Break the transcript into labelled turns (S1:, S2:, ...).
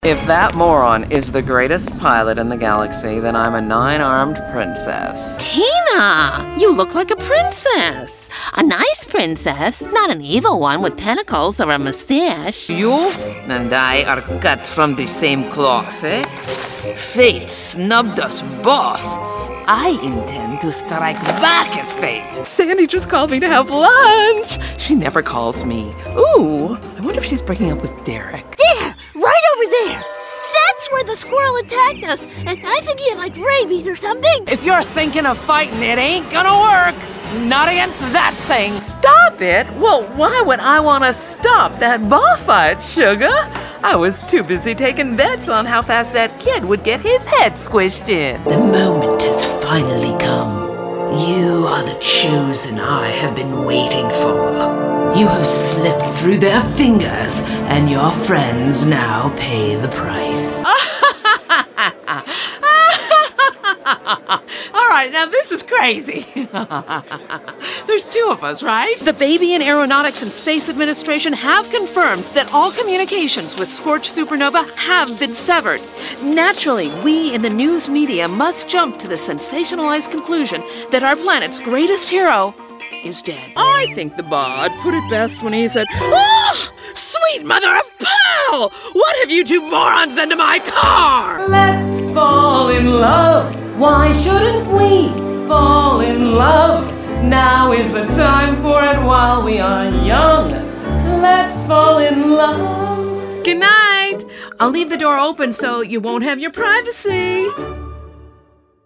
S1: If that moron is the greatest pilot in the galaxy, then I'm a 9-armed princess.
S2: Tina, you look like a princess. A nice princess, not an evil one with tentacles or a mustache.
S1: You and I are cut from the same cloth, eh? Fate snubbed us both. I intend to strike back at fate. Sandy just called me to have lunch. She never calls me. Ooh, I wonder if she's breaking up with Derek.
S3: There, right over there. That's where the squirrel attacked us, and I think he had like rabies or something.
S1: If you're thinking of fighting, it ain't gonna work. Not against that thing. Stop it? Well, why would I want to stop that bar fight, sugar? I was too busy taking bets on how fast that kid would get his head squished in.
S2: The moment has finally come. You are the chosen I have been waiting for. You have slipped through their fingers, and your friends now pay the price.
S1: All right, now this is crazy. There's 2 of us, right? The Baby and Aeronautics and Space Administration have confirmed that all communications with Scorch Supernova have been severed. Naturally, we in the news media must jump to the sensationalized conclusion that our planet's greatest hero is dead. I think the Bard put it best when he said, "Ah, sweet mother of pearl! What have you 2 morons done to my car?" Let's fall in love. Why shouldn't we fall in love? Now is the time for it while we are young. Let's fall in love. Good night. I'll leave the door open so you won't have your privacy.